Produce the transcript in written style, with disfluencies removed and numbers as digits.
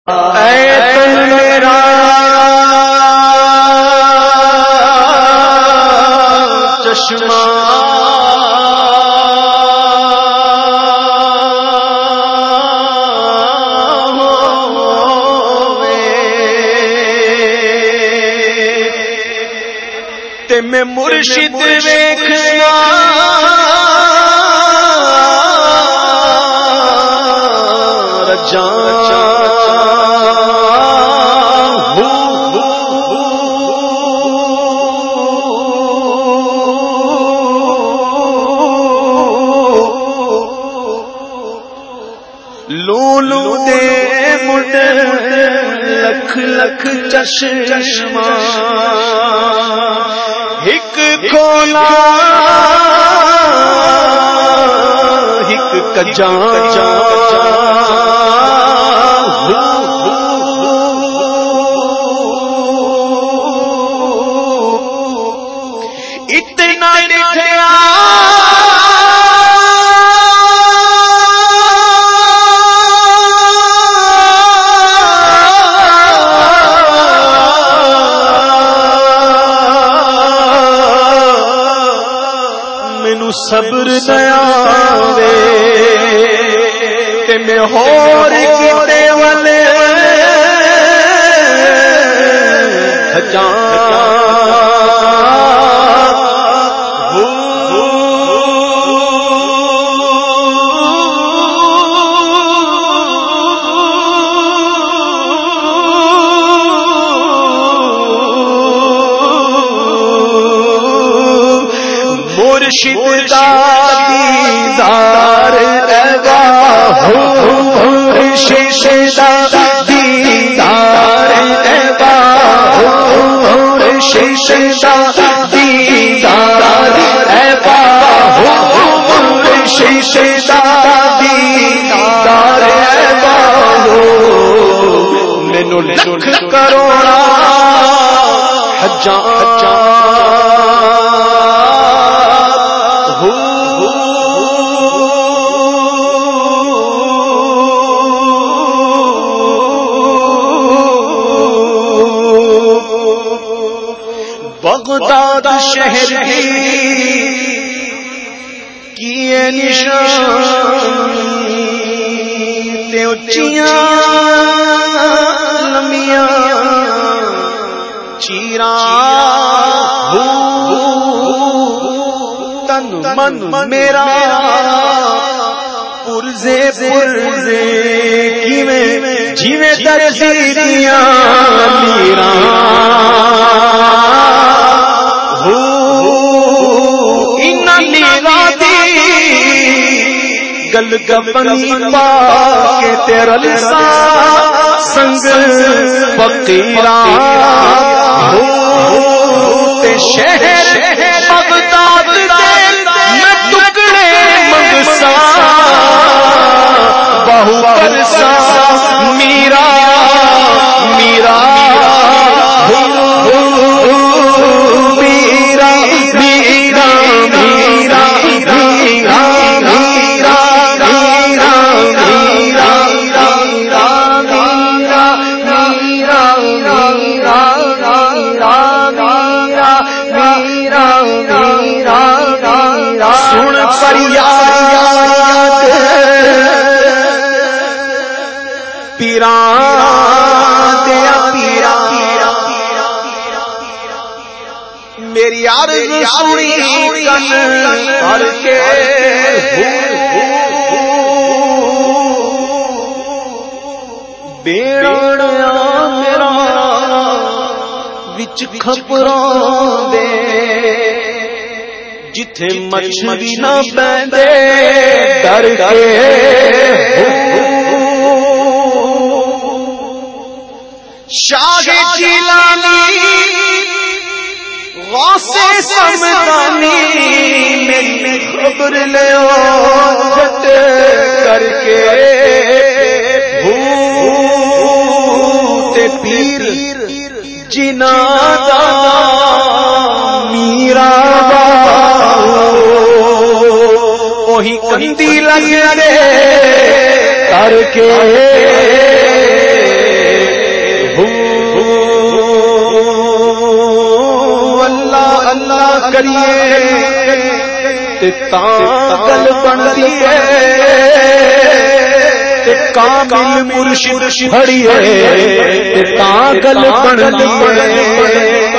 اے تم میرا چشمہ تے میں مرشد ویکھنا رجا لولو دے مڈ لکھ لکھ چشمہ ہک کھولا ہک کجا اتنا لکھیا صبر دیا وے تے میں ہور کیتے والے مرشد دا دیدار ایوا مرشد دا دیدار ایوا مرشد دا دیدار ایوا مرشد دا دیدار ایوا مینوں لکھ کروڑا حجاں بغداد شہر کی نشان تے اچیاں لمیاں چیراں تن من میرا پرزے پرزے جیویں ترسیدیاں میراں گل گپنی پا کے تیرا لسا سنگ فقیران تے شہر بغداد دے میں ٹکڑے منگسا بہو کرسا میرا میرا سن فریاد پیران دیا پیرا میری عرض سنی کن کر کے بیڑیا میرا وچ کھپراں دے جتھے مچھلی نہ بیندے ڈر کے شاہ جیلانی غوث سمدانی میری خبر لیو جھٹ کر کے تے پیر جنا دا میرا وہی کندی لگ دے کر کے اللہ کریے تے تاں گل بندی ہے تے کامل مرشد پھڑیے تے تاں گل بندی ہے